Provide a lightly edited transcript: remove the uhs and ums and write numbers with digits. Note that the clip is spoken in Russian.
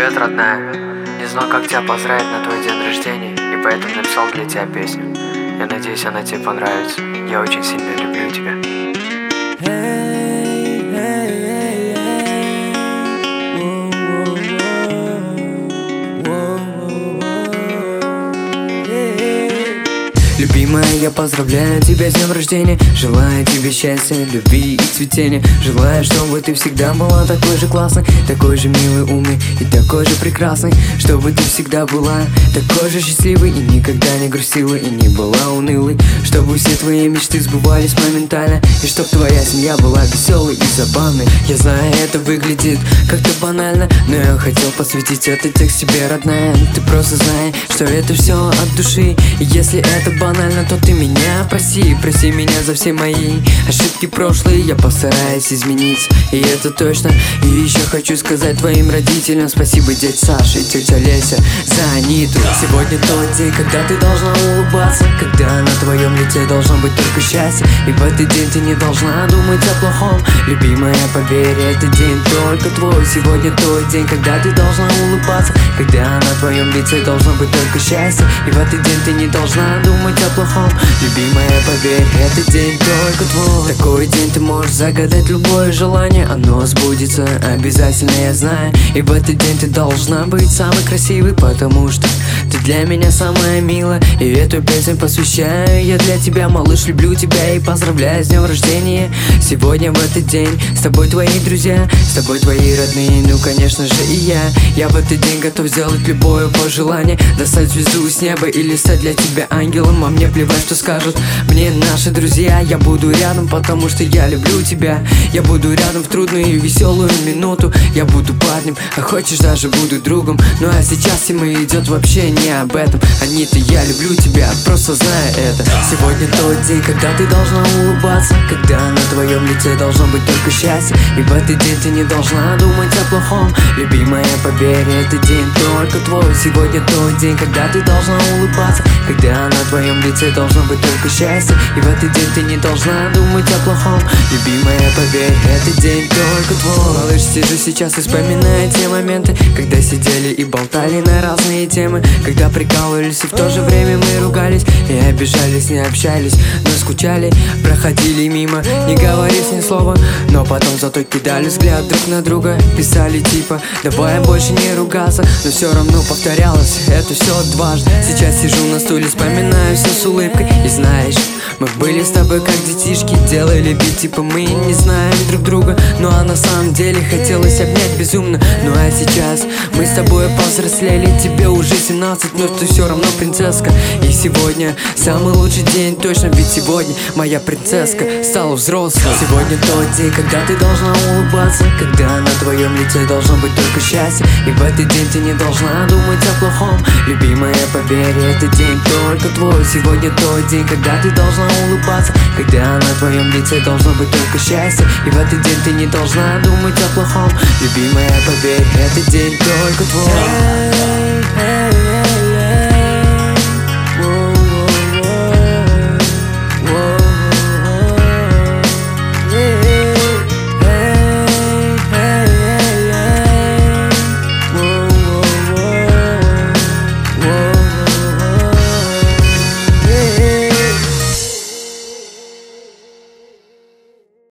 Привет, родная. Не знал, как тебя поздравить на твой день рождения, и поэтому написал для тебя песню. Я надеюсь, она тебе понравится. Я очень сильно люблю тебя. Любимая, я поздравляю тебя с днем рождения. Желаю тебе счастья, любви и цветения. Желаю, чтобы ты всегда была такой же классной, такой же милой, умной и такой же прекрасной. Чтобы ты всегда была такой же счастливой и никогда не грустила и не была унылой. Чтобы все твои мечты сбывались моментально, и чтоб твоя семья была веселой и забавной. Я знаю, это выглядит как-то банально, но я хотел посвятить этот текст тебе, родная. Ты просто знай, что это все от души. И если это банально, то ты меня прости. Прости меня за все мои ошибки прошлые. Я постараюсь измениться, и это точно. И еще хочу сказать твоим родителям спасибо, дядь Саша и тетя Леся, за Аниту. Сегодня тот день, когда ты должна улыбаться, когда на твоем лице должно быть только счастье. И в этот день ты не должна думать о плохом. Любимая, поверь, этот день только твой. Сегодня тот день, когда ты должна улыбаться, когда на твоем лице должно быть только счастье. И в этот день ты не должна думать о плохом. Любимая, поверь, этот день только твой. Такой день ты можешь загадать любое желание, оно сбудется обязательно, я знаю. И в этот день ты должна быть самой красивой, потому что ты для меня самая милая. И эту песню посвящаю я для тебя, малыш, люблю тебя и поздравляю с днем рождения. Сегодня в этот день с тобой твои друзья, с тобой твои родные, ну конечно же и я. Я в этот день готов сделать любое пожелание, достать звезду с неба или стать для тебя ангелом. А мне плевать, что скажут мне наши друзья. Я буду рядом, потому что я люблю тебя. Я буду рядом в трудную и веселую минуту. Я буду парнем, а хочешь даже буду другом. Ну а сейчас тема идет вообще не об этом. Анита, я люблю тебя, просто знай это. Сегодня тот день, когда ты должна улыбаться, когда на твоем лице должно быть только счастье. И в этот день ты не должна думать о плохом. Любимая, поверь, этот день только твой. Сегодня тот день, когда ты должна улыбаться, когда на твоем лице должно быть только счастье. И в этот день ты не должна думать о плохом. Любимая, поверь, этот день только твой. Малыш, сижу сейчас и вспоминаю те моменты, когда сидели и болтали на разные темы, когда прикалывались и в то же время мы ругались и обижались, не общались, но скучали, проходили мимо, не говорив ни слова. Но потом зато кидали взгляд друг на друга, писали типа давай больше не ругаться. Но все равно повторялось это все дважды. Сейчас сижу на стуле, вспоминаю все с улыбкой. И знаешь, мы были с тобой как детишки, делали вид типа мы не знаем друг друга. Ну а на самом деле хотелось обнять безумно. Ну а сейчас мы с тобой повзрослели, тебе уже 17, но ты все равно принцесска. И сегодня самый лучший день точно, ведь сегодня моя принцесска стала взрослой. Сегодня тот день, когда ты должна улыбаться, когда на твоем лице должно быть только счастье. И в этот день ты не должна думать о плохом. Любимая, поверь, этот день только твой. Сегодня тот день, когда ты должна улыбаться, когда на твоем лице должно быть только счастье. И в этот день ты не должна думать о плохом. Любимая, поверь, этот день только твой.